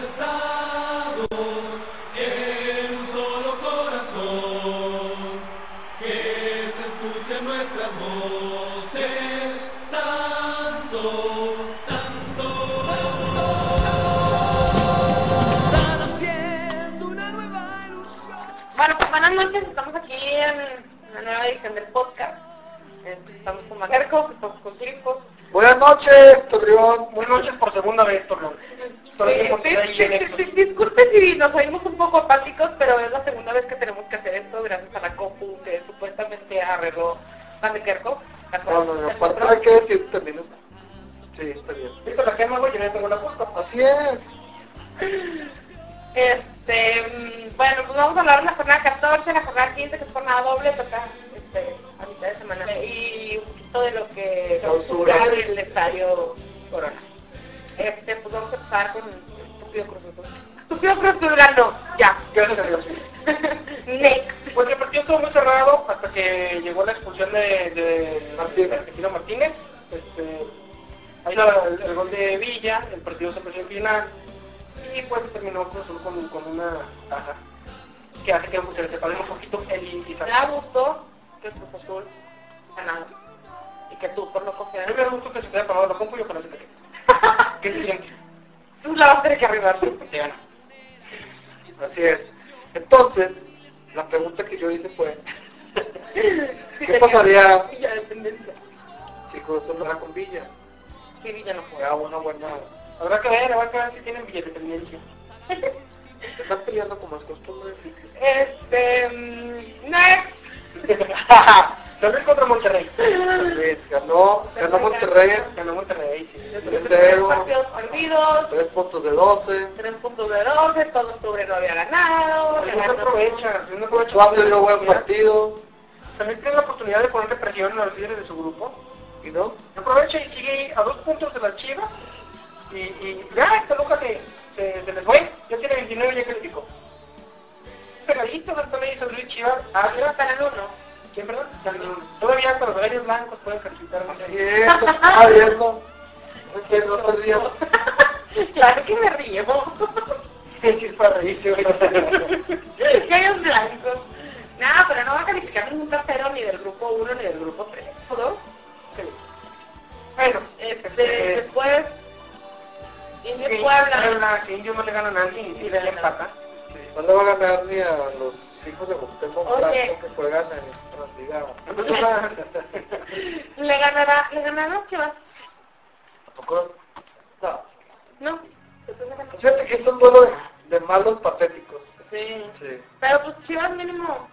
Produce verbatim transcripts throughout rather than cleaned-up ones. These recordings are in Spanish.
estados en un solo corazón, que se escuchen nuestras voces, santo, santo, santo, santo. Están haciendo una nueva ilusión. Bueno, pues buenas noches, estamos aquí en una nueva edición del podcast. Estamos con Majerco, estamos con Filipos. Buenas noches, Torreón. Buenas noches por segunda vez, Torreón. Eh, dis- dis- Disculpe si nos oímos un poco apáticos, pero es la segunda vez que tenemos que hacer esto gracias a la compu que supuestamente arregló Majerco. No, no, no, aparte hay que decir también. Sí, está bien. ¿Viste la quema, güey? Yo no tengo la culpa. Así es. Este, mm, bueno, pues vamos a hablar de la jornada catorce, la jornada quince, que es jornada doble, toca este, a mitad de semana, y un poquito de lo que Clausura. clausura el estadio Corona. Este, pues vamos a empezar con Estúpido Cruz Azul. Estúpido Cruz Azul ganó, ya. Gracias a Dios. Next. Pues el partido estuvo muy cerrado hasta que llegó la expulsión de, de Martínez. Argentino Martínez. Este, ahí la- el, el gol de Villa, el partido se perdió en final y pues terminó Cruz Azul con, con una taja que hace que pues, se separe un poquito el índice. Me da gusto que el Cruz Azul ganado y que tú por no A confiar mí me da gusto que se te haya parado la compu y ojalá se te quede. ¿Qué se siente? tú la vas a tener que arreglar. Te gana. Así es. Entonces, la pregunta que yo hice fue, ¿qué pasaría Villa de tendencia. si Cruz Azul lo gana con Villa? Sí, Villa no Que juega. haga una buena... Habrá que ver, habrá que ver si tienen billetetendencia. Están peleando como es costumbre. Este, mm, next. San Luis contra Monterrey. San Luis, ganó, ganó Monterrey, ganó Monterrey, sí. Tres Cero, partidos perdidos, tres puntos de doce. tres puntos de doce, todo octubre no había ganado. San le Luis ganó- aprovecha, San Luis aprovecha. Suárez dio buen partido. San Luis tiene la oportunidad de ponerle presión a los líderes de su grupo. ¿Y no? Aprovecha y sigue ahí a dos puntos de las Chivas. Y, y ya, esta Lucas se, se, se les fue. Ya tiene veintinueve y ya calificó. Pegadito, están ahí San Luis Chivas. Ah, Arriba están en uno. ¿quién, perdón? San Luis. Todavía con los gallos blancos pueden calificar. Así es, está viendo. Que no perdíamos. Claro que me río. Sí, para reírse, güey. Gallos blancos. Nada, pero no va a calificar ningún tercero ni del grupo uno ni del grupo tres. ¿No? Sí. Bueno, Este, este, después, Sí, Indio Puebla. Puebla, que Indio no le gana a nadie y sí le empata. Sí. No le va a ganar ni a los hijos de Cuauhtémoc Oye. Blanco que juegan en la liga. Le ganará, le ganará a Chivas. ¿Tampoco? No. No. Entonces le ganó. Fíjate que es un duelo de, de malos patéticos. Sí. Sí. Pero pues Chivas mínimo,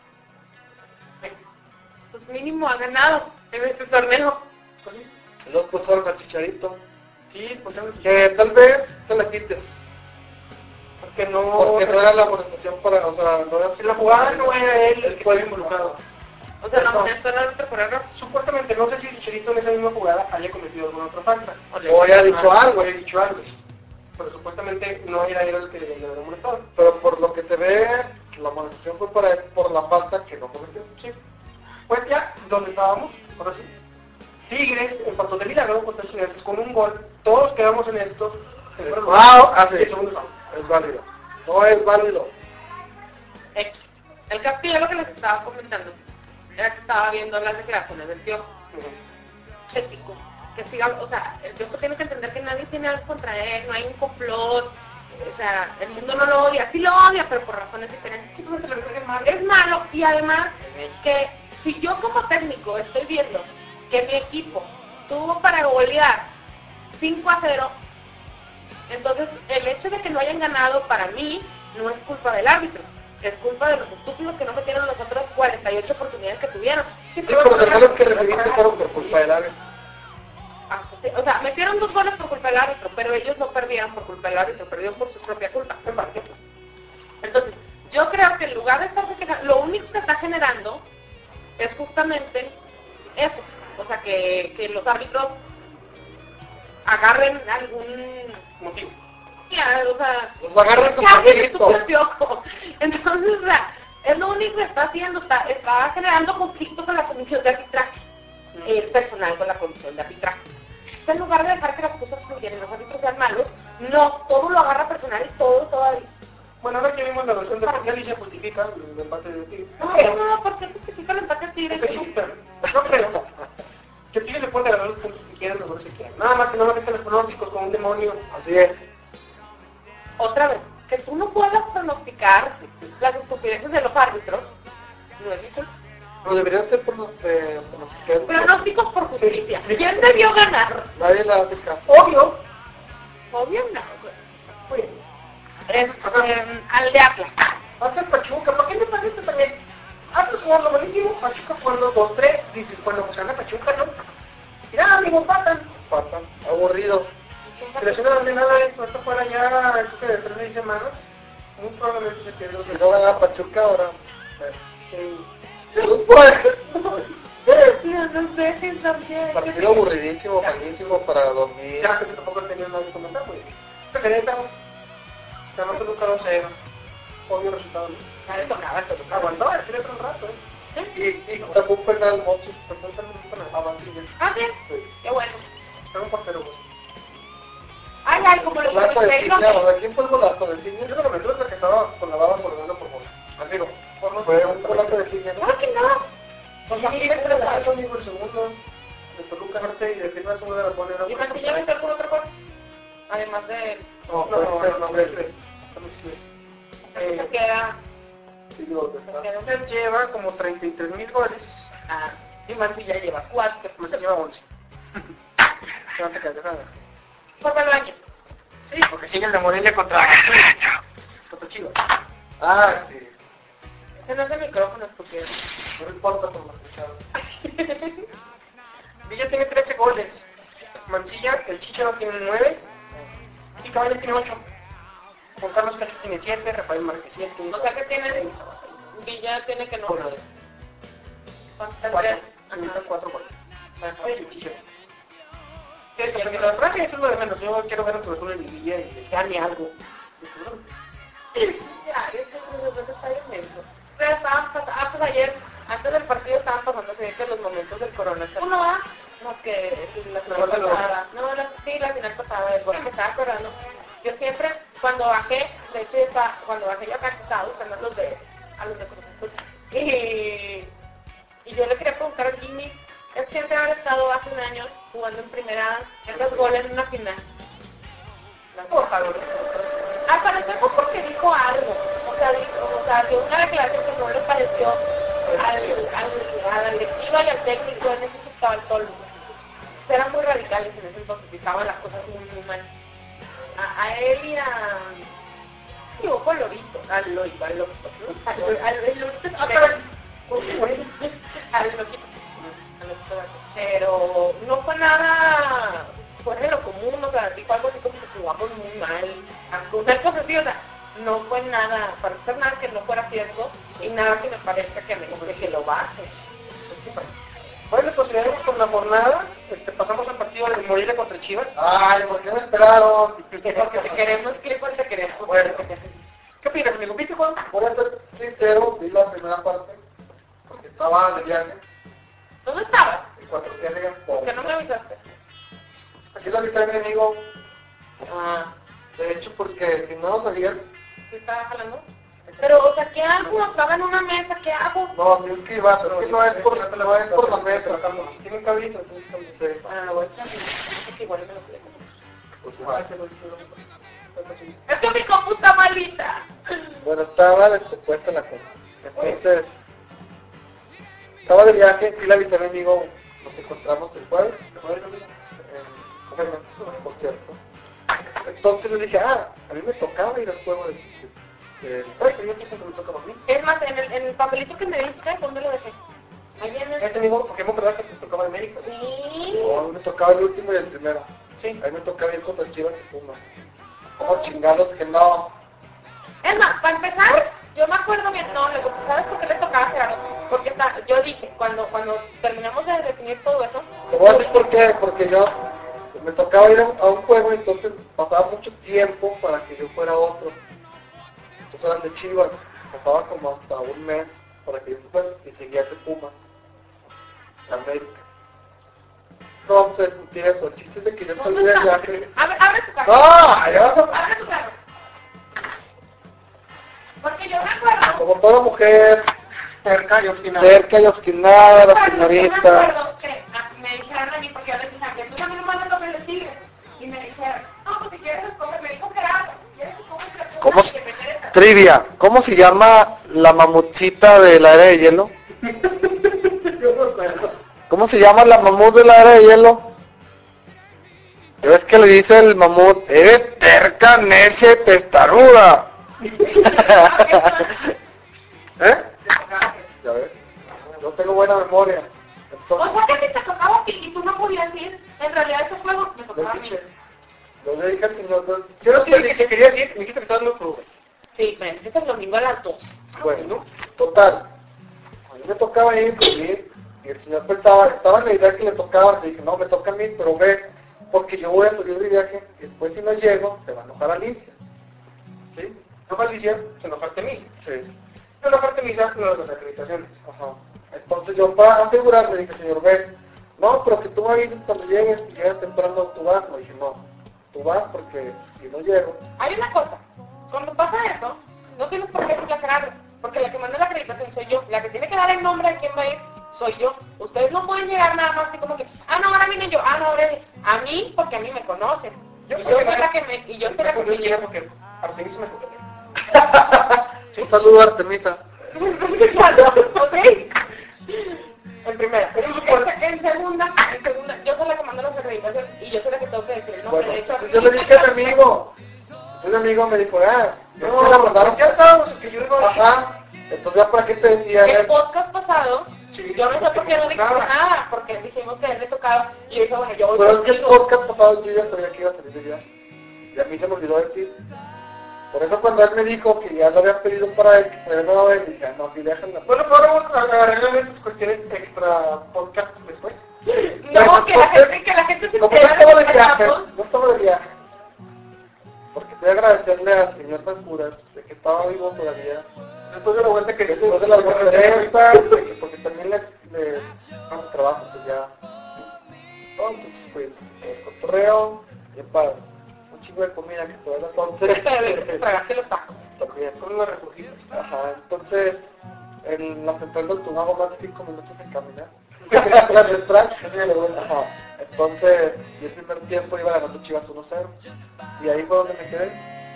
pues mínimo ha ganado en este torneo. Pues sí. Los pusieron a Chicharito. Sí, pusieron que tal vez se la quiten. Porque no... Porque no era la amonestación para... O sea, no era... Si la jugada no era él el que fue involucrado. O sea, la No. moneda era otro por error. Supuestamente, no sé si Chicharito en esa misma jugada haya cometido alguna otra falta. O le- O haya dicho algo. haya dicho algo. Pero supuestamente no era él el que le había molestado. Pero por lo que se ve, la amonestación fue para él por la falta que no cometió. Sí. Pues ya, donde estábamos, ahora sí. Tigres, empató de milagro contra Estudiantes con un gol. Todos quedamos en esto. Wow, hace. Es válido. No es válido. X. El Castillo, lo que les estaba comentando, era que estaba viendo las declaraciones del Piojo. Ético. Que siga, o sea, el Piojo tiene que entender que nadie tiene algo contra él, no hay un complot. O sea, el mundo no lo odia, sí lo odia, pero por razones diferentes. Simplemente lo que cree que es malo. Es malo, y además que si yo como técnico estoy viendo que mi equipo tuvo para golear cinco a cero, entonces el hecho de que no hayan ganado para mí no es culpa del árbitro, es culpa de los estúpidos que no metieron las otras cuarenta y ocho oportunidades que tuvieron. Sí, pero los errores que recibiste fueron por culpa del árbitro. Ah, sí, o sea, metieron dos goles por culpa del árbitro, pero ellos no perdieron por culpa del árbitro, perdieron por su propia culpa. Entonces, yo creo que en lugar de estar quejando, lo único que está generando es justamente eso. O sea, que, que los árbitros agarren algún motivo. Ya, o sea, Los agarran con que alguien conflicto. su Piojo. Entonces, o sea, es lo único que está haciendo, está, está generando conflicto con la comisión de arbitraje. El personal con la comisión de arbitraje. O sea, en lugar de dejar que las cosas fluyan y los árbitros sean malos, No, todo lo agarra personal y todo, todavía. Bueno, ahora que vimos la versión de Mundial y se justifica el empate de Tigres. No, no, ¿por qué justifica el empate de Tigres? No creo. Que Tigres le puede ganar los puntos que quieran, mejor si quieren. Nada más que no lo metan los pronósticos con un demonio. Así es. Otra vez, que tú no puedas pronosticar las estupideces de los árbitros. No es eso. No deberían ser por los eh, pronosticados. Pronósticos por justicia. ¿Quién debió ganar? Nadie la hace caso. Obvio. Obvio no. Muy bien. Este, al de Atlas. Atlas Pachuca, ¿por qué me parece también? Atlas jugando buenísimo, Pachuca jugando dos tres, dices, cuando pues gana Pachuca, ¿no? Mira, amigo, patan. Patan, aburrido. Seleccionaron de nada eso, esto fuera ya el que de tres seis semanas. Muy probablemente se pierde. Si no gana Pachuca ahora. Sí. No sé si también. Partido aburridísimo, malísimo para dormir. Ya que tampoco tenía nada que comentar, muy bien. Preferente, ganó Toluca dos cero. Obvio resultado. Ya le tocaba, te tocaba. Aguantó, el otro un rato, ¿eh? Y, y tapó un penal, Mochi. Tapó un penal a Valdivia. ¿Ah, sí? Qué bueno. Era un portero, güey. Ay, ay, como lo Golazo de que Ciña, ¿verdad? ¿Quién fue el golazo del Ciña? Yo no lo metí porque estaba con la baba colgando por gol. Amigo, fue un golazo de Ciña, ¿no? Claro que no. Son más bien de la amigo, el segundo. De Toluca Norte y de final segundo de la pone. ¿Y Mantilla metió algún otro gol? Además de él. No, no, no, no, este. Se queda. Él lleva como treinta y tres mil goles. Ah, y Mantilla lleva cuatro. Mantilla lleva once. No te calles, nada. ¿Por qué lo año? Sí, porque sigue el de Morelia contra contra Chivas. Ah, sí. Ese no es el micrófono, estúpido. No importa por lo escuchado. Villa tiene trece goles. Mancilla, el Chicharo tiene nueve. Y Caballo tiene ocho. Juan Carlos Castro tiene siete, Rafael Márquez siete. O sea que tiene... Villa tiene que no... Cuatro. Cuatro. Cuatro goles. Oye, el Chicharo. Que la frase es lo de menos. Yo quiero ver a Cruz Azul en Villa y que gane algo. Ya, es que está bien lento. Pero estaban pasando, antes ayer, antes del partido estaban pasando que los momentos del coronavirus. Uno va, no que la final pasada, no, la, sí, la final pasada, el gol que estaba acordando. Yo siempre, cuando bajé, de hecho, estaba, cuando bajé yo acá estaba buscando a los de, a los de Cruz Azul. Y, y yo le quería preguntar a Jimmy, él siempre había estado hace un año jugando en primera, en los goles en una final. Al parecer fue porque dijo algo, o sea, dijo, o sea, dio una declaración que no le pareció al, al, a la directiva y al técnico en ese que estaba el Tolu. Eran muy radicales en ese entonces, estaban las cosas muy, muy mal. A, a él y a... Digo, con Lorito, al Lorito, al Lorito, al Lorito, al Lorito, al Lorito, pero no fue nada fuera de lo común, o sea, dijo algo así como que jugamos muy mal, una cosa así, o sea, no fue nada, para ser nada que no fuera cierto, y nada que me parezca que me dice que lo baje. Bueno, pues seguimos con la jornada, este, pasamos al partido de Morelia contra Chivas. Ay, ¿por qué me esperaron? Porque te queremos, Clifford, te queremos. Bueno, ¿qué opinas, amigo? ¿Viste, Juan? Voy a ser sincero, vi la primera parte, porque estaba de viaje. ¿Dónde estabas? En cuatro cierres, ¿Por qué no me avisaste? Aquí la viste mi amigo. Ah, De hecho, porque si no salía, ¿qué estabas hablando? Pero, o sea, ¿qué hago? Estaba en una mesa, ¿qué hago? no, es que iba, pero es que no es por, no es por la mesa, tiene un cabrito, entonces como se... Bueno, lo voy a hacer, es que igual me lo explico. Pues igual. Es que mi compu está malita. Bueno, estaba descompuesta la cosa. Entonces, estaba de viaje, y la viste mi amigo, nos encontramos el jueves, el jueves, en Comerma, por cierto. Entonces le dije, ah, a mí me tocaba ir al juego de... Eh, pero yo siempre me tocaba a mí. Es más, en el, en el papelito que me diste, ¿dónde lo dejé? Ahí en el... Ese mismo Pokémon, ¿verdad que te tocaba en México? Sí. No, a mí me tocaba el último y el primero. Sí. A mí me tocaba ir contra Chivas y Pumas. Como chingados que no. Es más, para empezar, yo me acuerdo bien, no, le, ¿sabes por qué le tocaba a Gerardo? Porque está, yo dije, cuando cuando terminamos de definir todo eso... Te voy a decir por qué, porque yo me tocaba ir a un, a un juego, entonces pasaba mucho tiempo para que yo fuera a otro. Entonces eran de Chivas, pasaba como hasta un mes para que yo fuera y seguía de Pumas, América. No vamos a discutir eso, el chiste es de que yo salí de viaje. A ver, a ver, tu carro. ¡Ah! Ya vas a- Abre tu carro. Porque yo me acuerdo... Como toda mujer, Cerca y obstinado. cerca y obstinada, la Yo me señorita. acuerdo que a- me dijeron a mí, porque yo les dije, que tú también me mandas lo que le sigue. Y me dijeron, no, pues si quieres comer, me dijo que era, si quieres comer, ¿Cómo que se- me interesa. Trivia, ¿cómo se llama la mamutcita de la era de hielo? Yo me acuerdo. ¿Cómo se llama la mamut de la era de hielo? Yo es que le dice el mamut, eres terca, necia y testaruda. ¿Eh? Ya ves, yo tengo buena memoria. O Entonces, sea que si te tocaba a ti y tú no podías ir, en realidad ese juego me yo tocaba a mí. dije, yo le dije al señor, Si no te dije que quería decir, me dijiste que estabas muy crudo. Sí, me dijiste el domingo a las dos. bueno, total, a mí me tocaba ir, pues, ir, y el señor pues, estaba, estaba en la idea que le tocaba, le dije, no, me toca a mí, pero ve, porque yo voy a salir de viaje, y después si no llego, te va a enojar Alicia. ¿Sí? No Alicia, se enojarte a mí. Sí. No enojarte a mí, ¿sabes? Lo de las acreditaciones. Ajá. Entonces yo para asegurarme dije, señor B, no, pero que tú me avises cuando llegues, y llegas temprano tú vas. Me dije, no, tú vas porque si no llego. Hay una cosa, cuando pasa eso, no tienes por qué aclararlo, porque la que manda la acreditación soy yo, la que tiene que dar el nombre de quién va a ir soy yo. Ustedes no pueden llegar nada más así como que, ah, no, ahora vine yo, ah, no, ahora vine. A mí, porque a mí me conocen. Yo y creo yo que soy me- la que me, y yo soy la que me me llega llevo. porque Artemisa me conoce. Un saludo Artemisa. ¿Ok? En primera. En, en segunda, en segunda, yo soy la que manda las acreditaciones y yo soy la que tengo que decir el nombre. Bueno, de hecho, entonces yo le dije a mi amigo, entonces mi amigo me dijo, ah, no, No, la mandaron. ya estábamos, que yo iba a decir. Ajá, entonces ya para qué te decía el él. podcast pasado, Sí, yo no sé por qué no dijimos nada. nada, porque dijimos que a él le tocaba y yo dije, bueno, yo voy Pero es que el contigo. podcast pasado yo ya sabía que iba a salir de viaje. Y a mí se me olvidó decir. Por eso cuando él me dijo que ya lo habían pedido para él, que se había dado él, dije, ah, no, sí, déjenla. Bueno, podemos arreglar estas cuestiones extra podcast después. No, que la gente, que la gente se Como yo entera estaba de que viaje, estamos. yo estaba de viaje. Porque voy a agradecerle al señor Sancuras de que estaba vivo todavía. Después de la vuelta que Después de las conferencias, de que- porque también le, le damos trabajo, pues ya. No, entonces pues, el cotorreo, bien padre. Un chingo de comida que todavía entonces. Tragaste los tacos. También. con una recogida. Ajá, entonces en la central del Tunago más de cinco minutos en caminar. La central, ajá. Entonces, y el primer tiempo iba ganando Chivas uno cero. Y ahí fue donde me quedé.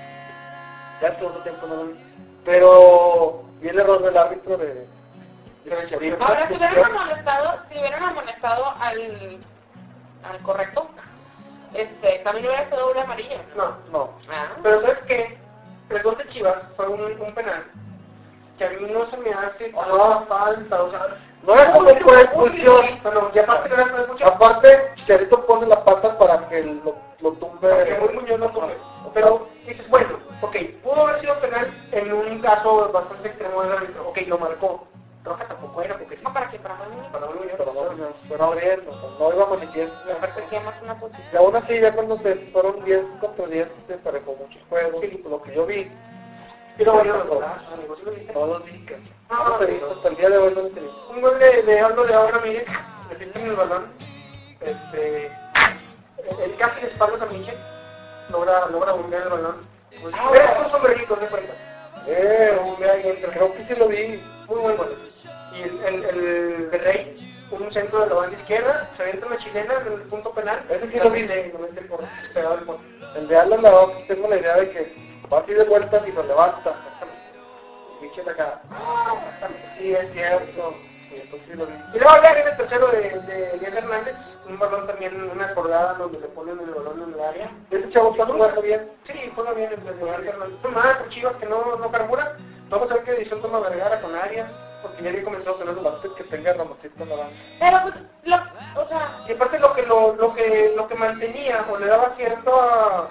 Ya el segundo tiempo no lo vi. Pero vi el error del árbitro de, de Chivas. Ahora, si hubieran amonestado, si hubieran amonestado al, al correcto, este, también hubiera sido doble amarilla. No, No. Ah. pero ¿sabes qué? El gol de Chivas fue un, un penal que a mí no se me hace Ajá. falta, o sea... No es como por expulsión. Pero y aparte no era por expulsión. Aparte, Chicharito pone la pata para que lo, lo tumbe. Que muy Muñoz no come. Pero dices, bueno, ok, pudo haber sido penal en un caso bastante extremo del árbitro. Ok, lo marcó. Roja tampoco era, porque sí. No, para que para mí Para Muy Muñoz, Pero no, no, pero bien, o sea, no iba manifiesto. me más una posición. Y aún así, ya cuando se fueron diez contra diez, se emparejó muchos juegos. Y por lo que yo vi, Y luego vieron los golazos, amigos, ¿sí lo viste? no los vi. que- Ah, No los he visto, hasta el día de hoy no los he visto. Un gol de, de Aldo León Ramírez, le filtran el balón, este, el casi de espaldas a Michel, logra, logra bombear el balón. Pues, Ah, es un sombrerito, de cuenta. Eh, un- creo que sí lo vi. Muy buen gol. Y el, el, el de Rey, un centro de la banda izquierda, se avienta una chilena en el punto penal. Ese sí lo vi. Le lo mete por pegado el gol. El de Alan Lavado, tengo la idea de que va así de vuelta y lo levanta. Y Michel acá. Ah, sí, es cierto. Sí, entonces sí lo vi. Y luego ya viene el tercero de, de Elías Hernández, un balón también, una escordada donde le ponen el balón en el área. Ese chavo está jugando bien. Sí, juega bien el de Elías Hernández. No más, con Chivas que no, no carbura. Vamos a ver qué edición toma Vergara con Arias, porque ya había comenzado que no es lo Antes que tenga Ramosito en la banca. Pero, pues, lo, o sea, Y aparte lo que lo, lo que lo que mantenía o le daba cierta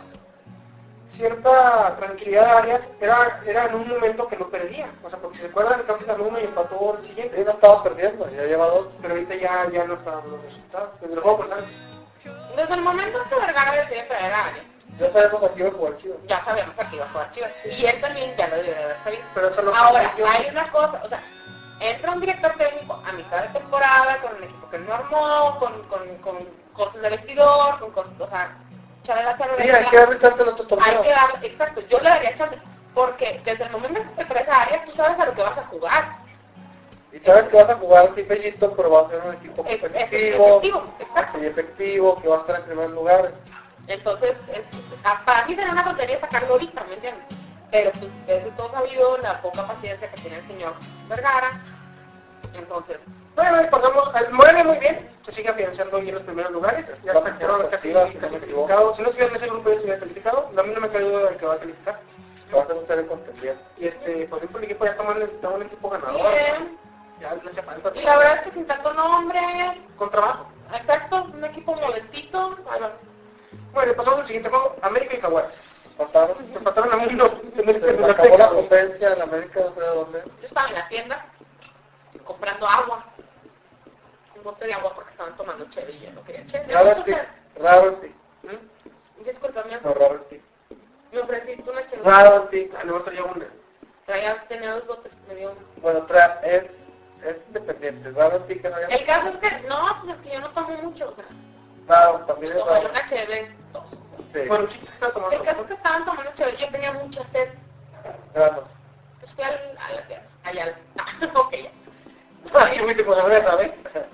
cierta tranquilidad a Arias era, era en un momento que no perdía. O sea, porque si se acuerdan, el campeón ganó uno y empató el siguiente. Él no estaba perdiendo, ya lleva dos. Pero ahorita ya, ya no estaban los resultados. Desde el juego pasado. desde el momento que Vergara decide traer a Arias, Ya sabemos aquí va a jugar Chivas. ya sabíamos que iba a jugar Chivas. Y él también ya lo debe de haber sabido. Pero eso lo Ahora, permitió. hay una cosa, o sea, entra un director técnico a mitad de temporada con un equipo que no armó, con, con, con cosas de vestidor, con cosas, o sea, echarle la chance. Sí, hay que darle chance al otro torneo. Hay que darle, exacto, yo le daría chance. Porque desde el momento en que te traes a Arias, tú sabes a lo que vas a jugar. Y sabes que vas a jugar así bellito, pero va a ser un equipo Es- es- competitivo, efectivo, exacto. y efectivo, que va a estar en primer lugar. Entonces, es, a- para mí sería una tontería sacarlo ahorita, ¿me entiendes? Pero pues, es de todo sabido la poca paciencia que tiene el señor Vergara. Entonces, Bueno, recordamos, el Morelia muy bien, se sigue afianzando hoy en los primeros lugares, ya Va está a quedó ser casi, ofensiva, casi si no me calificado. Si no estuviera en ese grupo ya estuviera calificado, a mí no me cae duda de que va a calificar. Va a ser un serio contendiente. Y este, por ejemplo, el equipo ya toma necesita un equipo ganador. bien. Ya le hace falta. Y la verdad es que sin tanto nombre, Con trabajo. exacto, un equipo modestito. ahí va. Bueno, pasamos al siguiente juego, América y Jaguares. Pasaron, Nos empataron a uno en el se en les el acabó la Azteca. potencia en América, no sé de dónde. Yo estaba en la tienda comprando agua. Un bote de agua porque estaban tomando chévere y yo no quería chévere. Raro el tic, raro el tic, Disculpa, mi no, raro el tic. me ofreciste una chévere. Raro el tic. Ah, no, traía una. Traía, tenía dos botes, me dio uno. Bueno, tra es, es independiente, raro el tic que no haya... El caso es que, no, pues es que yo no tomo mucho, o sea, Raro, también es tomaré raro. una chévere, dos. Sí, Bueno, chicos, está tomando. El caso es que estaban tomando chévere, yo tenía mucha sed. raro. Entonces fui al, a la tienda, allá, al- ok, ya. Ah, sí, muy tipo de ¿sabes?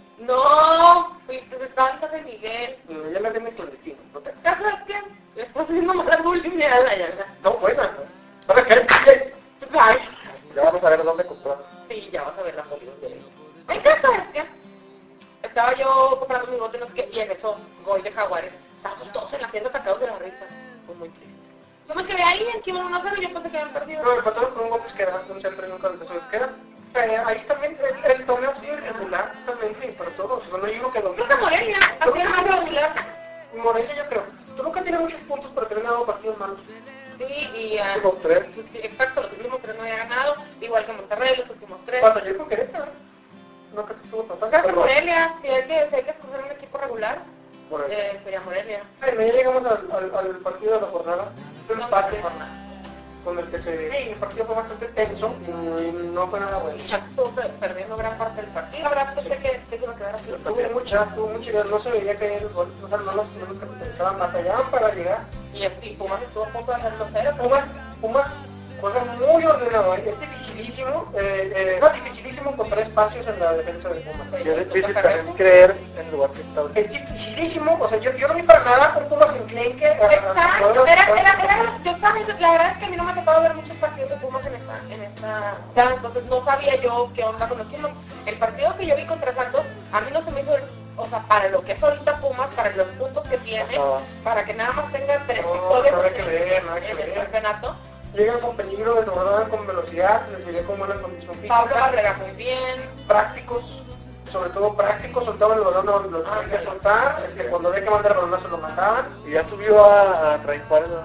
No, fui, pues estaba en San Miguel. Ya me atienden con el destino. ¿No te- ¿Caso es que? Le estás haciendo mala bulimia a la llana. No, buena. ¿Para qué? Ay, Ya vamos a ver dónde comprar. sí, ya vas a ver las fotos de él. El caso es que estaba yo comprando mi bote, no sé qué, y en eso, gol de Jaguares. Estábamos todos en la tienda atacados de la risa. Fue muy triste. Yo me quedé ahí, en que iban uno cero, yo pensé que habían perdido. No, empataron con un Gómez que era un centro y nunca les hizo Esquera. Eh, ahí también el, el torneo ha sido irregular también para todos. Bueno, hay uno que Creo que domina. Morelia, así era más regular. Morelia yo creo. Tú nunca tienes muchos puntos, pero te han dado partidos malos. Sí, y ah, Últimos tres. sí, exacto, los últimos tres no había ganado, igual que Monterrey, los últimos tres. Cuando yo creo que esta, no creo que estuvo tan Creo que pero- Morelia, si hay que, si hay que escoger un equipo regular, Bueno, eh, sería Morelia. Bueno, ya llegamos al, al, al partido de la jornada. Un No, empate no, no. con el que se... Sí, el partido fue bastante tenso y no fue nada bueno. Y ya estuvo per- perdiendo gran parte del partido. La verdad es que pensé que se iba a quedar así. Tuvo mucha, tuvo mucha idea, no se veía que el gol, o sea, no los, no los capitalizaban, batallaban para llegar. Y el y Pumas estuvo a punto de hacerlo cero. Pumas, Pumas juega muy ordenado, ¿eh? es dificilísimo, eh, eh, no, dificilísimo encontrar espacios en la defensa de Pumas. y es difícil también creer en el lugar que está ahorita. Es dificilísimo, o sea, yo, yo no vi para nada con Pumas en Clenque. a- a- a- Exacto, a- era, era, era, yo también, la verdad es que a mí no me ha tocado ver muchos partidos de Pumas en esta, en esta, ya, entonces no sabía yo qué onda con los Pumas. El partido que yo vi contra Santos, a mí no se me hizo, o sea, para lo que es ahorita Pumas, para los puntos que tiene, Ajá. para que nada más tenga tres No, victorias nada en, que ver, nada que en el ver. campeonato. Llegan con peligro, desbordan con velocidad, les llegué con buena condición Pablo física, Barrera muy bien. prácticos, sobre todo prácticos, soltaban el balón, lo, lo tenían que soltar, este, cuando había que mandar el balonazo lo mandaban. Y ya subió a, a Rey Juárez, ¿no?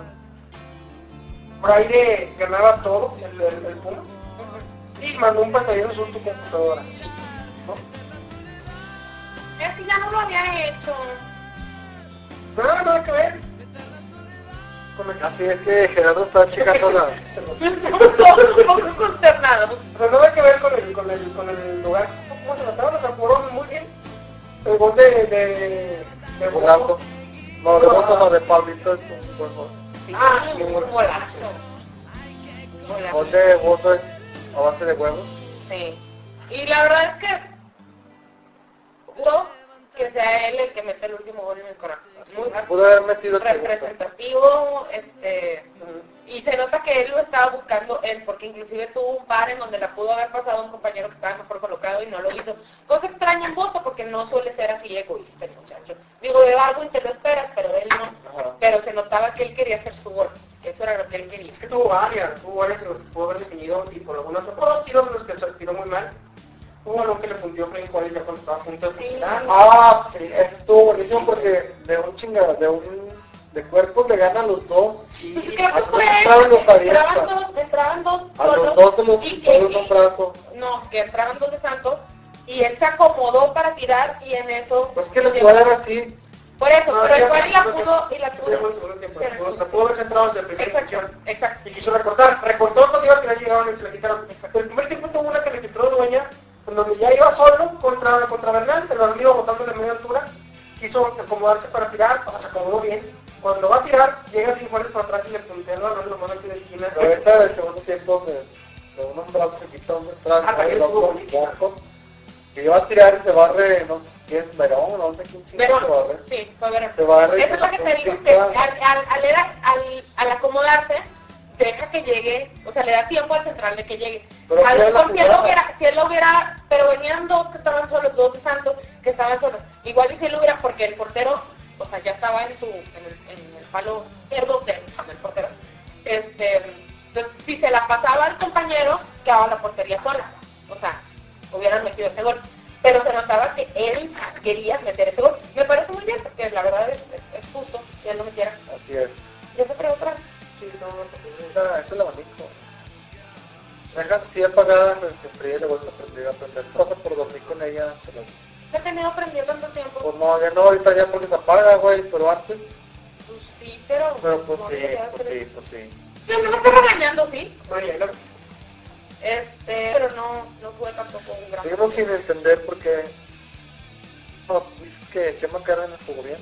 Por aire ganaba todo el, el, el Pumas y mandó un pantallazo en su computadora. ¿No? Es que ya no lo había hecho. Nada, nada que ver. Con el- Así es que Gerardo está checando la... Estamos todos un poco consternados. O sea, nada que ver con el, con el, con el lugar. ¿Cómo se mataron? O sea, jugaron muy bien. El gol de... de, de Golazo. No, de voto no, de Pablito es un buen gol. Ah, Sí, sí, un bueno. golazo. Un golazo. Gol de voto es a base de huevos. Sí. Y la verdad es que juro que sea él el que mete el último gol en el corazón. Muy Pudo haber metido el segundo. representativo, este, y se nota que él lo estaba buscando él, porque inclusive tuvo un par en donde la pudo haber pasado a un compañero que estaba mejor colocado y no lo hizo. Cosa extraña en Bozo, porque no suele ser así egoísta el muchacho. Digo, de Darwin te lo esperas, pero de él no. Ajá. Pero se notaba que él quería hacer su gol. Eso era lo que él quería. Es que tuvo varias, tuvo varias en los que pudo haber definido y por algunos otros tiros en los que se tiró muy mal. Hubo uno que le fundió Play Juárez ya cuando estaba a punto de Sí. finalizar. Ah, sí, estuvo buenísimo porque de un chingada, de un... de cuerpos le ganan los dos. Sí, Pues creo que a fue todos él, entraban los porque entraban avientas. dos, entraban dos A los solos, dos se los y quitó que- de un brazo. no, que entraban dos de Santos y él se acomodó para tirar y en eso Pues que la jugada era así. por eso, No, pero ya- igual y la ya- pudo y la ya fue el pudo segundo tiempo. pero- Pudo- se pudo haber centrado desde el primer exacto, posición. exacto. Y quiso recortar, recortó los tiros que le llegaban y se le quitaron. El primer tiempo tuvo una que le quitó Dueña, en donde ya iba solo contra, contra Bernal, el balón iba botando de media altura, quiso acomodarse para tirar, o sea, se acomodó bien. Cuando va a a cinco goles para atrás y le punté el balón, lo mando aquí de esquina. Pero ahorita el segundo tiempo de, de unos brazos se quita un detrás, Ah, también y los estuvo dos buenísimo. pocos, que iba a tirar y se barre, no sé quién, Verón, no sé quién chingo Pero, se barre. sí, fue Verón. Se barre. Eso es lo que te digo, que al, al, al, era- al, al acomodarse, deja que llegue, o sea, le da tiempo al central de que llegue. Pero A sí lo era la mejor si él lo jugada. hubiera, si él lo hubiera, pero venían dos que estaban solos, dos de Santos que estaban solos. Igual y si él lo hubiera, porque el portero, o sea, ya estaba en su, en el, en el palo izquierdo del, del portero. Este, entonces, si se la pasaba al compañero, quedaba la portería sola. O sea, hubieran metido ese gol. Pero se notaba que él quería meter ese gol. Me parece muy bien, porque la verdad es, es, es justo que él lo metiera. Así es. Ya se creó otra. Sí, no, esa, esa es la bonito. Dejan así apagada, se fríe, le vuelve a prender, a prender. Pasa por dormir con ella. Pero, Lo he tenido prendiendo tanto tiempo. pues no, ya no, ahorita ya porque se apaga, güey, pero antes. Pues sí, pero... Pero pues no sí, debería pues ser- sí, pues sí. Yo no me estoy regañando, sí. Oye, lo- Este, pero no, no fue tampoco un gran... Seguimos sin entender por qué. No, dices que Chema Cárdenas jugó bien.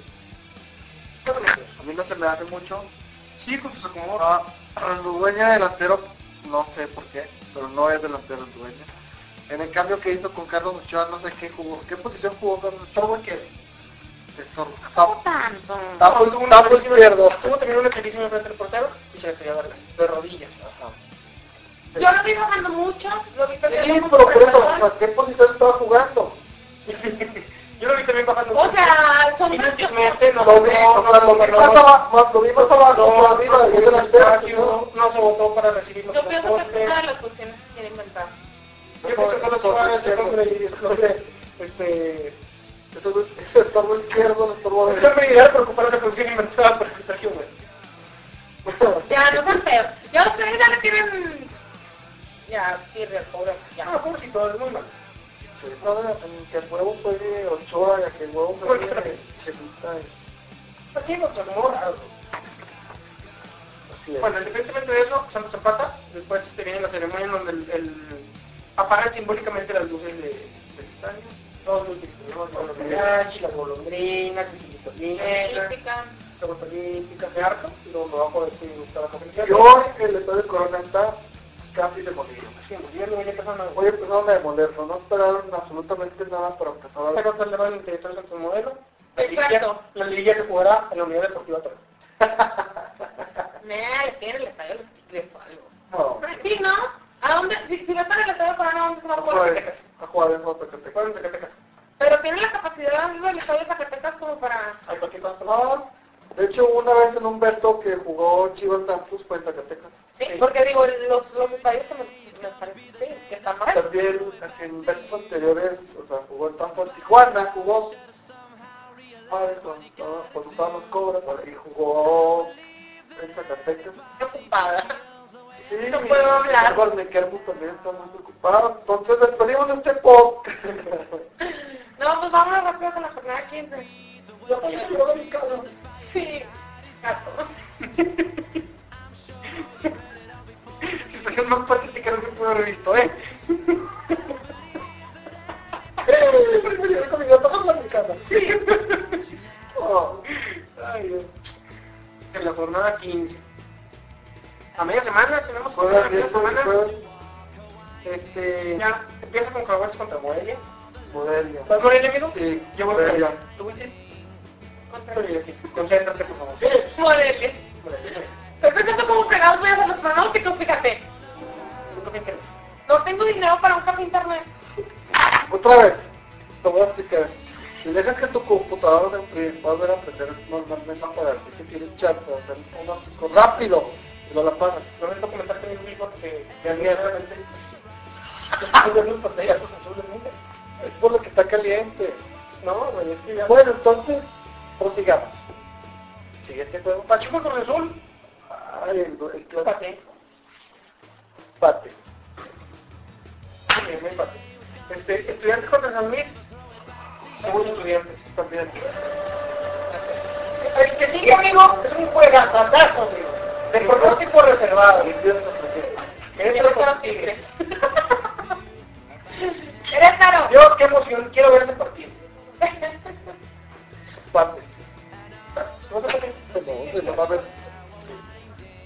A mí no se me hace mucho. Sí, pues se acomodó. Ah, Dueña delantero, no sé por qué, pero no es delantero Dueña. En el cambio que hizo con Carlos Ochoa, no sé qué jugó, qué posición jugó Carlos Ochoa, Todo que No tanto. Tapo, tuvo tapo una izquierdo. Tuvo también una clarísima frente al portero y se le quería dar de rodillas. Yo lo vi bajando mucho, lo vi Sí, perdiendo pero mucho por eso, o personal. sea, ¿qué posición estaba jugando? Yo lo vi también bajando. O sea, son inútilmente no Lo vi, no, o sea, lo vi no, más no, abajo, más- lo vi más abajo, no, más arriba, y es delantero. espacio, no se votó para recibir los Yo pienso que es postes. una de las cuestiones que quiere inventar. Yo pienso que solo Ochoa es el hombre y es el hombre, este... Eso es estorbo izquierdo, no estorbo Es el derecho. hombre ideal para ocupar esa función inventada por Sergio Güey. Ya, no son feos. Ya ustedes ya le tienen... Ya, sirve el pobre. No, Ya. pobrecito, es muy malo. Sí, no, en que el huevo fue Ochoa, y que el huevo fue Porque también. Chelita. y- Así nos acomoda. Así es. Bueno, independientemente de eso, Santos empata. Después te viene la ceremonia en donde el, el apagan simbólicamente las luces de, del estadio. Todos los directores, los mariachis, las golondrinas, el chilito Eh, típica. la vuelta olímpica, me harto, y luego me bajo a ver si me gusta la conferencia. Yo, el estadio de Corona está casi demolido. Sí, ya no venía pasando. Hoy empezaron a demolerlo, no esperaron absolutamente nada para empezar a Pero se le van entre todos Santos Modelo. La Exacto. liguilla- La liguilla se jugará en la Unidad Deportiva Torre. Me le tiene el estadio los tigres o algo. No, Sí, ¿no? ¿A dónde? Si, si va a estar el estadio Corona, ¿a dónde se va a a jugar? jugar, a jugar en otro que te Juegan en Zacatecas. Pero tiene la capacidad del estadio de Zacatecas como para... Hay cualquier cosa. No, de hecho una vez en Humberto que jugó Chivas Santos fue en Zacatecas. Sí, porque digo, los, los estadios que me, me parece sí, que están mal. También en Humbertos anteriores, o sea, jugó en Tampa, en Tijuana, jugó padre, cuando estaba- cuando estaban los cobras, y jugó en Zacatecas. Estoy ocupada. Sí, No puedo hablar. Edward Mequerbo también está muy preocupado. Entonces despedimos este pop. No, pues vámonos rápido con la jornada quince. Yo voy a llevar a mi casa. Sí, exacto. Situación más patética no se pudo haber visto, ¿eh? Eh, me llevé con mi gato a mi casa. Oh. Ay, Dios. En la jornada quince. A media semana tenemos Juega jornada, media miércoles, semana. jueves, Este, ya empieza con Jaguares contra Morelia. Modelia. ¿Estás Morelia, amigo? Sí, Yo voy Morelia. para allá. ¿Tú, Wichi? Contra Morelia, sí. Concéntrate, por favor. Morelia. Morelia. Estoy pensando como fregados voy a hacer los pronósticos, fíjate. ¿Tú también crees? No tengo dinero para un café internet. Otra vez, te voy a explicar. Si dejas que tu computadora enfríe, vas a ver a aprender normalmente a apagarte, que tienes chat, o hacer un artículo rápido y lo la apagas. No necesito comentar que mi hijo que de realmente estoy viendo en pantalla pues, azulmente. Es por lo que está caliente. No, güey, es que ya... Bueno, entonces, prosigamos. Siguiente juego. Pachuca con el sol. Ay, el, el clásico Empate. empate. Muy bien, muy empate. Este, estudiantes contra San Luis. Muy estudiantes también. El que sigue, amigo, es un juegazazazo, amigo. De pronóstico reservado. Eres caro, tigres. Eres caro. Dios, qué emoción, quiero ver ese partido. Empate. No sé por qué se lo, se lo va a ver.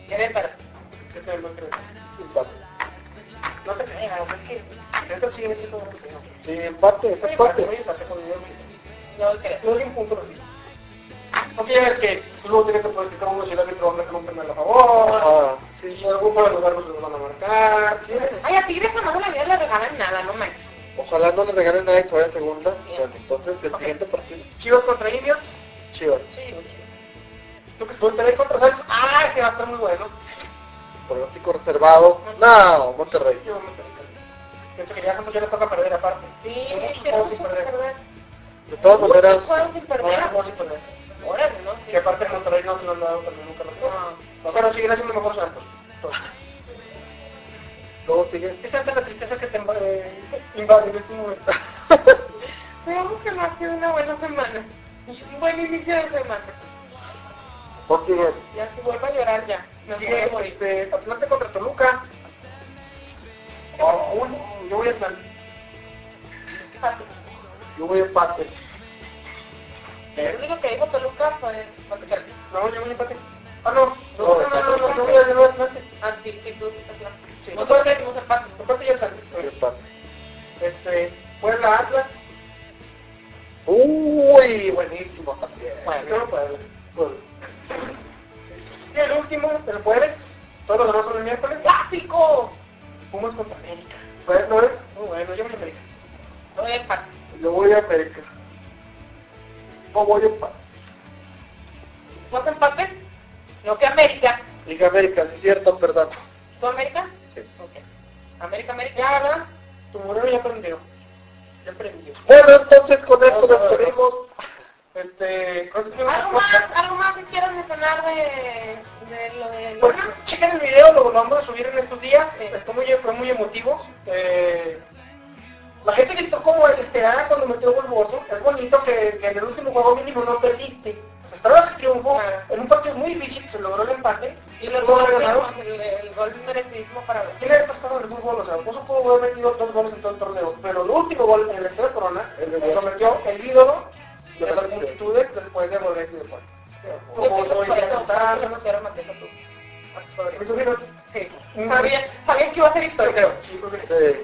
Querétaro. ¿Qué te lo crees? Empate. No te creas, es que esto sigue siendo lo que tengo. Sí, empate, es Oye, empate. oye, empate con el Yo creo. Yo doy un punto así. Porque ya ves que tú luego tienes que practicar uno si el árbitro marca un penal a favor. Ah, Si algún fuera de lugar no se lo van a marcar. ¿Sí? Ay, a Tigres jamás en la vida le regalan nada, no manches. ojalá no le regalen nada y se vaya a segunda. Bien. Bueno, entonces el Ok. siguiente partido. Chivas contra Indios. Chivas. Sí, muy chido. Tú que Monterrey contra Santos. Ah, que va a estar muy bueno. Pronóstico reservado. No, Monterrey. Yo Monterrey. Pienso que ya Santos ya le toca perder aparte. Sí, Muchos quiero juegos sin perder. perder. De todas maneras, Muchos juegos sin perder. Muchos juegos sin perder. Órale, ¿no? Sí. Que aparte en Monterrey no se lo han dado también nunca los cosas. Pero siguen haciendo mejor Santos. Entonces, luego sigue. esa es la tristeza que te eh, invade en este momento. Veamos que no ha sido una buena semana. Un buen inicio de semana. ¿Por sigue? Ya si vuelvo a llorar ya. Me voy a Sigue morir. este, Atlante contra Toluca. Oh, uno, yo voy a Atlante. Yo voy a empate. El único que dijo Toluca fue Monterrey. No, yo voy a empate. Ah, no. No, No, no, no, no, no, yo voy a yo voy a Atlante. Ah, sí, sí, tú. Sí. Nosotros decimos empate. Aparte ya Atlante. Yo empate. Este, Puebla Atlas. Uy, buenísimo también. Bueno, yo no puedo. Puebla. Y el último, el jueves. Todos los demás son el miércoles. ¡Clásico! Pumas contra América. Bueno, ¿eh? Muy bueno, yo voy a América. No voy a empate. Yo voy a América. No voy a empate. ¿No te empate? No que América. Liga América, sí es cierto, perdón. ¿Tú América? Sí. Ok. América, América. Ya, ¿verdad? Tu moreno ya aprendió. Ya aprendió. Bueno, entonces con esto nos despedimos. Este, creo que ¿Algo más? ¿Algo más que quieras mencionar de, de lo de Pues, Luna? chequen el video, lo vamos a subir en estos días. Eh, Está muy, fue muy emotivo. Eh, la gente gritó como desesperada cuando metió gol Bozo. Es bonito que, que en el último juego mínimo no perdiste. Esperabas el triunfo. En un partido muy difícil se logró el empate. Y los Pudo haber goles, ganado. el, el gol merecidísimo para ver. Tiene el pasado del fútbol, o sea, Bozo pudo haber metido dos goles en todo el torneo. Pero el último gol en el Estadio Corona lo metió el ídolo de las multitudes después de volver de fuera. Yo pienso por eso, para que no quiero matar a tú. Mis sobrinos, Sí. Sabía, sabía que iba a ser histórico. sí, creo que sí. Eh,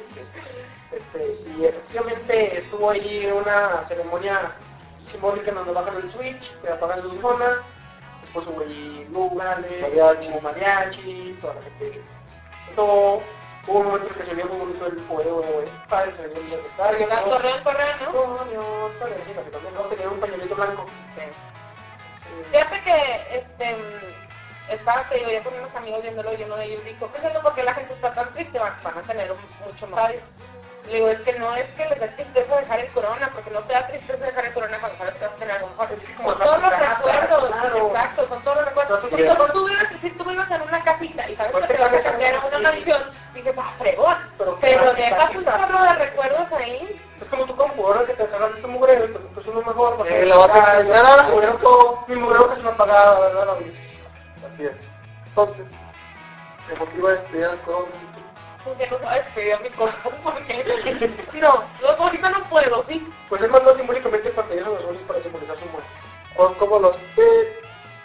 Este, y efectivamente estuvo ahí una ceremonia simbólica en donde bajan el switch, que apagan la luzona, después hubo ahí lugares, Mariachi. hubo mariachi, toda la gente. Esto, hubo un momento en que se vio muy bonito el fuego, güey, padre, se veía el día de Porque está correón, correón, ¿no? Antonio, padre, sí, la que también no tenía un pañuelito blanco. Sí. Sí. Fíjate que, este, estaba, te digo, yo con unos amigos viéndolo y uno de ellos dijo, ¿qué es por qué la gente está tan triste? Van, van a tener un- mucho más. ¿Sabes? Le digo, es que no es que les dé tristeza dejar el corona, porque no te da tristeza dejar el corona cuando sabes que vas a tener algo mejor. Es que como Con todos los casa, recuerdos, claro. exacto, con todos los recuerdos. Pero Si tú- como tú vives, si tú vives en una casita y sabes Pues que te que vas a sabes cambiar a que- una sí. mansión, dices, va, fregón. Pero Pero que- dejas que- un que- chorro de recuerdos ahí. Es como tu compu, ahora que te salgas de tu mugrero y te compras uno mejor. vas a Eh, la vas a buscar, extrañar ahora. mi mugrero- Mi mugrero que se me apagaba, ¿verdad? La vida. Así es. Entonces, me motiva a estudiar con... Porque no sabes que a mi corazón, porque no, yo ahorita no puedo, sí. Pues él mandó simbólicamente el pantallazo de los goles para simbolizar su muerte. Son como los... pip,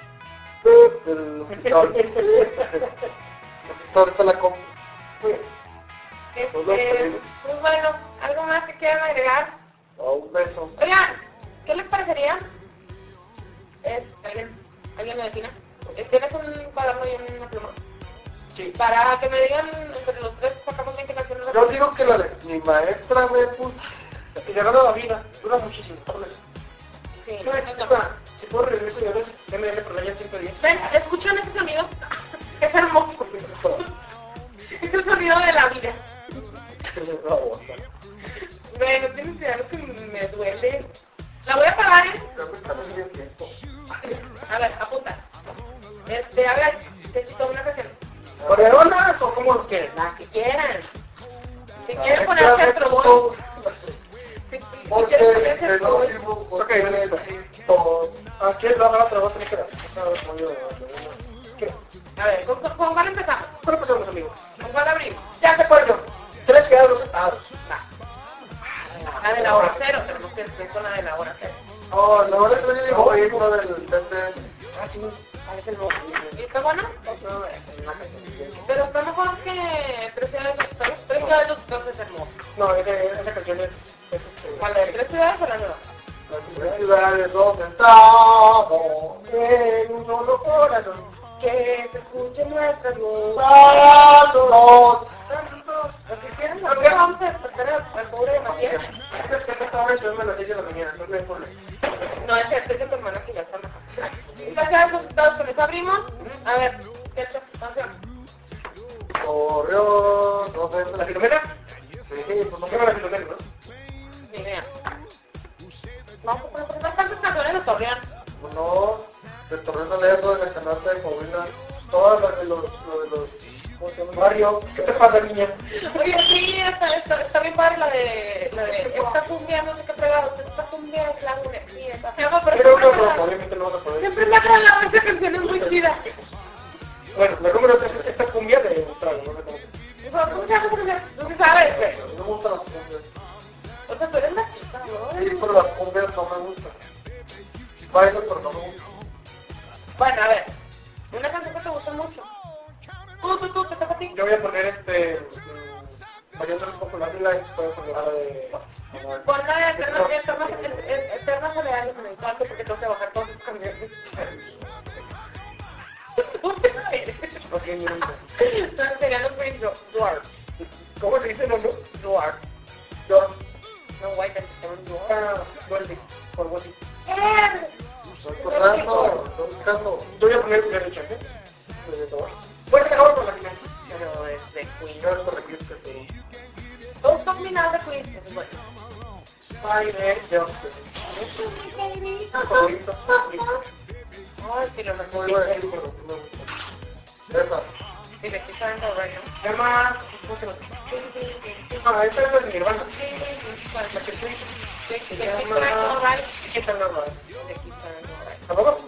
pip del hospital. Ahorita la compro. Este, Pues los pedimos. pues bueno, algo más que quieran agregar. A un beso. Oigan, ¿qué les parecería? Es, ¿alguien, alguien me defina? ¿Tienes un cuaderno y una pluma? Sí. Para que me digan entre los tres sacamos bien qué canción nos Yo digo que la de mi maestra me puso... Y le gana la vida, dura muchísimo. Sí, Sí, no es espera, normal. si puedo regresar, señores, M M por la ya ciento diez. ¿Ven? ¿Escuchan ese sonido? Es hermoso. Es el sonido de la vida. Bueno, tienes que ver que me duele. La voy a apagar, ¿eh? A ver, apunta. Este, a ver, necesito una canción. ¿Coreonas o cómo los quieren? La que quieran. Si quieres ponerse a Trobol. Si, si Porque quieres ponerse a el Trobol. último... Ok, todo. Aquí es la otra voz, tenés que dar. ¿Qué? A ver, ¿con, con, con cuál empezamos? ¿Cuál empezamos, amigos? ¿Con cuál abrimos? Ya se acuerdo. Tres quedados estados. La de la hora cero, pero no quiero que con la de la hora cero. Oh, la verdad es que yo digo, oye, uno del... del- Ah, sí, parece el nuevo. ¿Y está bueno? Otra vez, una canción. Pero está mejor que Tres Ciudades de Dos Tres Ciudades de Dos es hermoso. No, esa, esa canción es, es este... ¿Cuál de Tres Ciudades o la nueva? Las ciudades donde estamos, en un solo corazón, Que se escuche nuestra voz. todos Tanto, lo que quieran, lo que vamos a despertar al pobre de Matías. es que esta hora estoy a las seis de la mañana, no me pone. No, es cierto, es tu hermana que ya está mejor. Gracias a esos resultados que les abrimos. A ver, ¿qué te pasa? Corrió, no sé, ¿La Filomena? sí, pues no ¿Qué me va la Filomena, no? Ni idea. Vamos a poner bastantes canciones de Torreón. No, de Torreón de Leso, de la Canasta de Coahuila, todas las de los, lo de los, ¿cómo se llama? Mario, ¿qué te pasa, niña? Oye, sí, está, está, está bien padre la de, la de esta cumbia, no sé qué fregado, esta cumbia es la energía, esta se llama, pero Pero no, siempre me no, ha- obviamente no vas a poder. siempre me ha jalado, esta canción es muy chida. Bueno, la número tres es esta cumbia de Australia, no me acuerdo. Pero, ¿cómo se llama esa canción? ¿Tú qué sabes, güey? No me gustan las cumbias. O sea, tú eres la chica, ¿no? Sí, pero las cumbias no me gustan. Bailo, pero no me gustan. Bueno, a ver, una canción que te gusta mucho. Tú, tú, tú, te toca a ti. Yo voy a poner este... mmm, variando un poco la fila y voy a poner la de... como de- Pon la de Eternas, Eternas, Eternas Soledades en el cuarto porque tengo que bajar todas sus canciones. Ok, mira. Entonces serían los Green Dwarf. ¿Cómo se dice el nombre? Dwarf. Yo. No, white, se llaman Dwarf. Ah, Duarte, o algo así. ¡Eh! Estoy cortando, estoy buscando. Yo voy a poner el de Richard, ¿eh? De todo. Voy a dejarlo por la final. Pero es de Queen. Yo esto requiere todo. Todos combinados de Queen. Eso es bueno. Ay, de Justin. Baby. Favorito. Ay, si lo No mejor. iba a decir, pero no me gusta. Esa. Si le quito el reino. Se llama... ¿Cómo se llama? Ah, esta es la de Nirvana. La que estoy... Se llama... ¿Qué tal la madre? Se quita el reino. ¿Tampoco?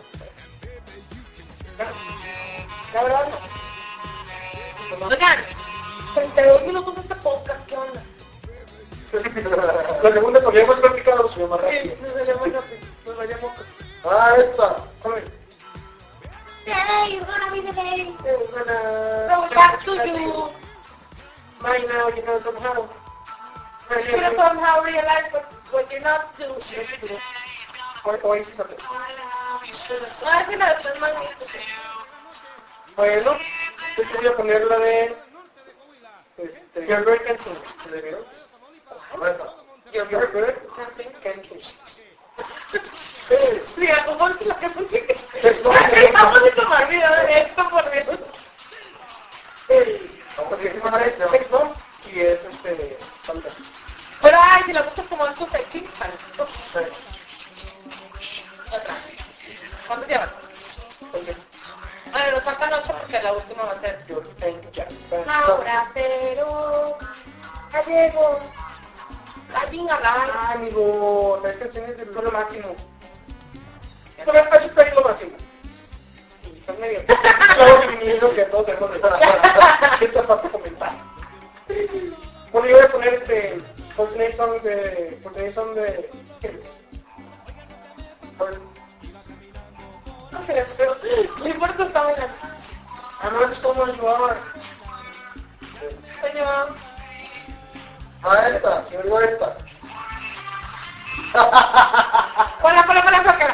La verdad no. Oigan, treinta y dos minutos de este podcast, ¿qué onda? La segunda todavía más practicada lo subió más Sí, rápido. nos vayamos rápido. Nos vayamos. Ah, esta. A ver. Hey, you're gonna be the day. Es una... So back to you. Right now, you know somehow. You should have somehow realized what, what you're not doing. Hoy, hoy sí sale. No, es que la es más bien. Bueno, yo te voy a poner la de... Este, You're Very Cancel. ¿De Beatles? Esa. You're You're very Very Cancel. Mira, ¿cómo es la que puse? Esto- Estamos de tomar video de esto, por Dios. Porque es una Sex Bomb y es este... Falta. Pero ay, si la buscas como algo sexy, vale. Otra. ¿Cuánto llevan? Bueno, nos faltan ocho porque la última va a ser Yo tengo ya. Ahora, pero... Ya llego. Alguien hablar. Ah, amigo, las canciones del lo máximo. Esto me parece que es lo máximo. Y estás medio... Claro que vinilo que todos tenemos de esta parte comentar. Bueno, yo voy a poner este... Fortnite Song de... Fortnite Song de... No sé, pero... No importa, está bailando. Ah, no, es como el lugar. Señor. Ah, esta. Yo digo esta. Hola, hola, hola, hola.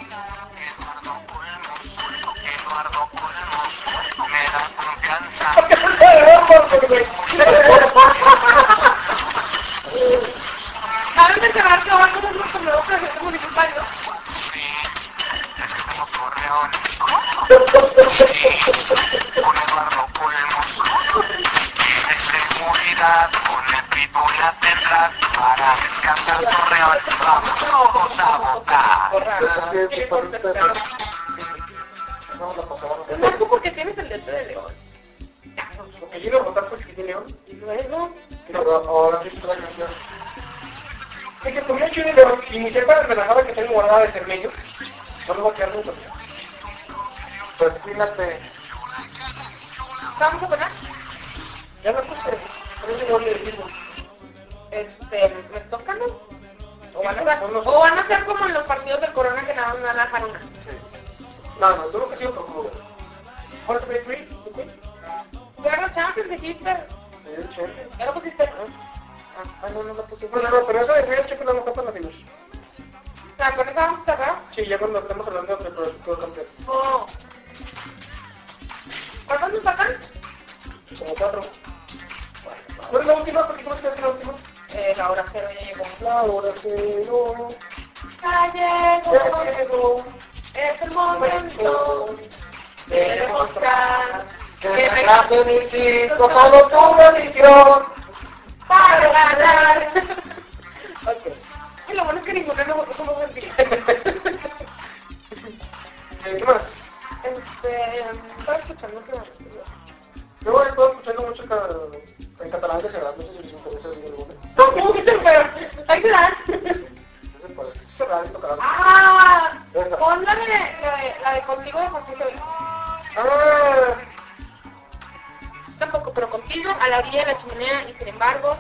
¿Saben de cerrar que abajo no es nuestro nuevo presidente municipal, no? Es que tengo correón. Con Eduardo Colmo. De seguridad, con el pipo la tendrás para descansar Torreón. Vamos todos a votar. Es que por usted. No, la pasaba. No, tú porque tienes el diente de león. Porque vino a votar por Chiquitín León. Y luego... Pero ahora sí está la canción. Es que comía Chiquitín León y mi sepa relajaba que tengo guardada de cermello. No me voy a quedar nunca. Pues fíjate. ¿Vamos a poner? Ya me puse. Por eso no le decimos. Este, ¿me toca, no? O van, a ser, No, no, no. o van a ser como en los partidos del Corona que nada más van a dejar una. No, no, tú lo que sigo como... ¿Cuál es el tweet? Guerra Champions dijiste. El Champions. ¿Ya lo pusiste? Ah, no, no lo puse. Bueno, no, pero eso de Real Champions lo mejor para la final. O sea, con esa vamos a cerrar. Sí, ya cuando estamos hablando de todo campeón. Oh. ¿Cuántos nos sacan? Como cuatro. ¿Cuál es la última? ¿Por qué cómo se hace la última? Eh, la hora cero ya llegó. La hora cero. Ya llegó. Ya llegó. Es el momento de demostrar Que me grande mi chico, solo tu bendición. para ganar. Ok. Y lo bueno es que ninguno de nosotros somos mentiras. ¿Qué más? Este, estaba escuchando que... Yo he estado escuchando mucho ca- en catalán de Serrat, no sé si les interesa así alguna. ¿Cómo que te fue? Ayudar. No sé, pues, Serrat y tocar. Ah, Esa. pon la de, la de, la de contigo de José Luis. Ah, Tampoco, pero contigo, a la orilla de la chimenea y sin embargo...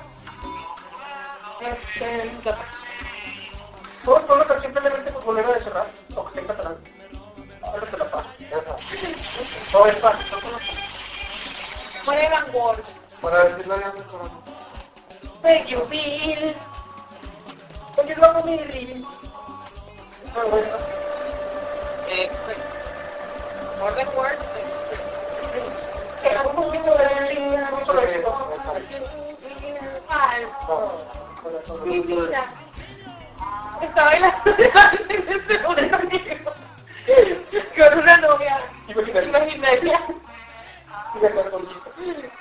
Este, ¿qué otra? ¿puedo poner una canción simplemente futbolera de Serrat? O que esté en catalán. Ahora te la paso. Esa. O es fácil, no conozco. Muere Van Wall. Para decirlo ya me conozco. Thank you, Bill. Oye, luego mi ring. Ah, bueno. Eh, More than words. Era un poquito de ring, no solo eso. Mi vida. Está bailando en este momento con una novia imaginaria. Y me quedé con chico.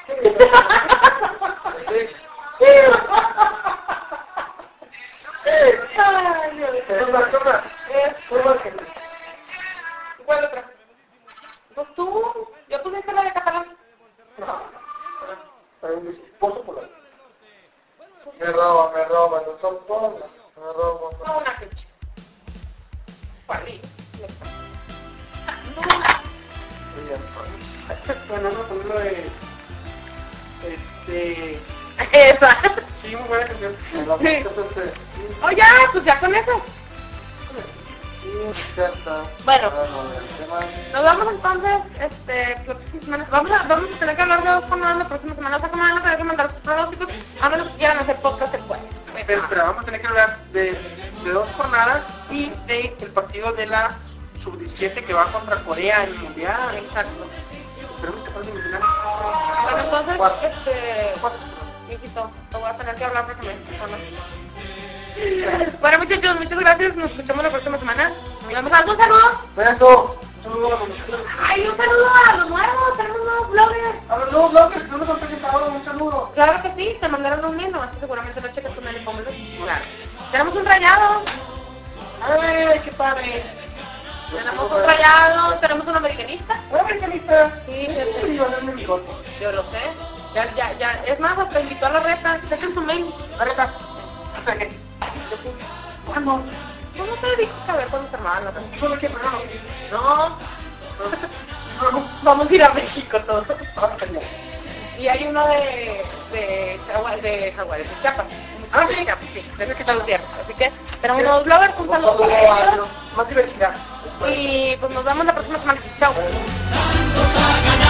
Ay, Dios. Es una cosa. Es una que... ¿Cuál otra? Pues tú, yo pusiste la de catalán. No. Pero un esposo por ahí. Me roba, me roba, no son todas. Me roba, me No, una fecha. Parlí. Bueno, no, con uno de... Este... Esa. Sí, muy buena canción. Sí. Oh, ya, pues ya con eso. Bueno, nos vamos entonces, este, la próxima semana. Vamos a, vamos a tener que hablar de dos jornadas la próxima semana. Esta semana tener que mandar sus pronósticos, a menos que quieran hacer podcast se puede. Pero, pero vamos a tener que hablar de, de dos jornadas y de el partido de la sub diecisiete que va contra Corea en el Mundial. Exacto. Esperemos que pase el Mundial. Bueno, entonces, Cuatro. este, mijito, te voy a tener que hablar porque me conoces. Bueno, muchachos, muchas gracias. Nos escuchamos la próxima semana. Nos vemos. ¿Algún saludo? Beso. Un saludo a la comunidad. Ay, un saludo a los nuevos, tenemos nuevos bloggers. A los nuevos bloggers, no nos han presentado, un saludo. Claro que sí, te mandaron un mail, nomás que seguramente no checas con el pomelo. Claro. Tenemos un rayado. ¡Ay, qué padre! Tenemos un rayado, tenemos un americanista. ¿Un americanista? Sí, Sí, sí, iba a darme mi bigote. yo lo sé. Ya, ya, ya. Es más, hasta invitó a la reta. Chequen su mail. Areta. ¿Cuándo? ¿Tú no te dije a ver cuándo se armaban las retas? ¿Solo qué programa? No. Vamos a ir a México todos. Ah, genial. Y hay uno de de Jaguares, de Jaguares, de Chiapas. Ah, sí, Chiapas, sí, de que tal día. Así que tenemos unos bloggers, un saludo para ellos. Más diversidad. Y pues nos vemos la próxima semana. Chao. Santos a ganar.